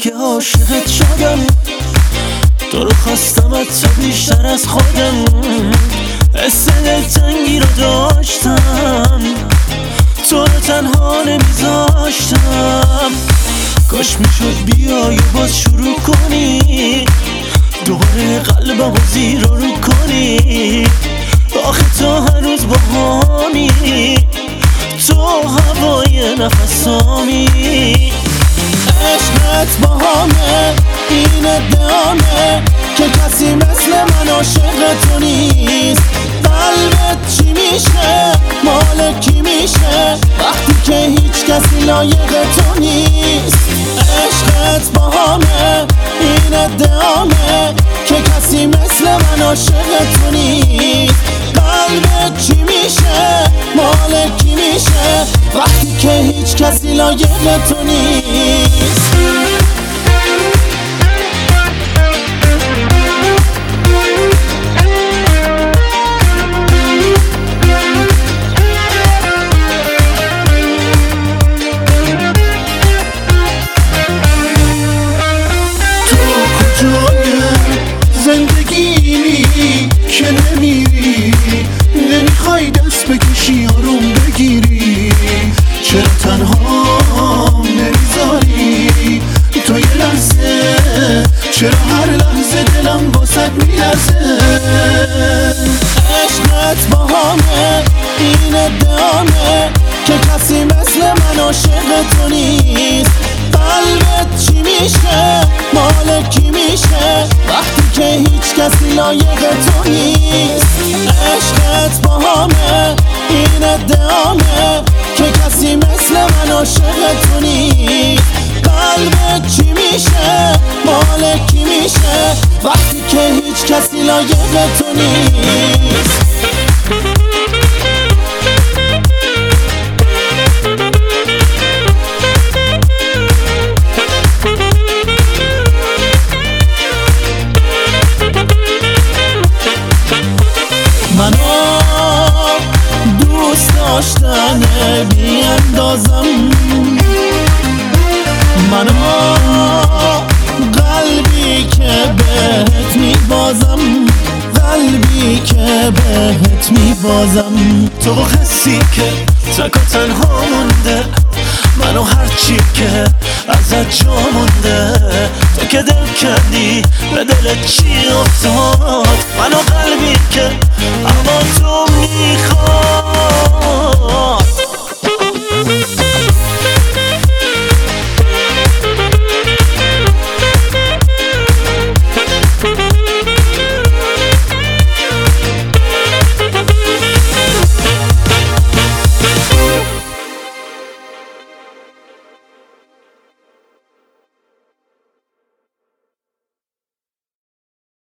که عاشقت شدم، تو رو خواستم حتی بیشتر از خودم. حس دلتنگی رو داشتم، تو رو تنها نمیذاشتم. کاش میشد بیای و باز شروع کنی، دوباره قلبم رو زیر رو کنی. آخه تو هنوز باهامی، تو هوای نفسامی. عشقت باهامه، این ادعامه که کسی مثل من عاشق تو نیست. قلبت چی میشه، مال کی میشه وقتی که هیچ کسی لایق تو نیست. عشقت باهامه، این ادعامه که کسی مثل من عاشق تو نیست. قلبت چی میشه، مال کی میشه وقتی که هیچ کسی لایق تو نیست. زندگی که نمیری، نمیخوای دست بکشی آروم بگیری. چرا تنها نمیذاری تو یه لحظه؟ چرا هر لحظه دلم واسد میلرزه؟ عشقت باهامه، این ادعامه که کسی مثل من عاشق تو نیست. قلبت چی میشه، مال کی میشه وقتی که هیچ کسی لایق تو نیست. عشقت باهامه، این ادعامه که کسی مثل من عاشق تو نیست. قلبت چی میشه، مال کی میشه وقتی که هیچ کسی لایق تو نیست. منو دوست داشتنه بی اندازم، منو قلبی که بهت میبازم، قلبی که بهت میبازم. تو حسی که تک و تنها مونده، منو هرچی که ازت جا مونده. تو که دل کردی به دلت چی افتاد، منو قلبی که اما تو میخواد.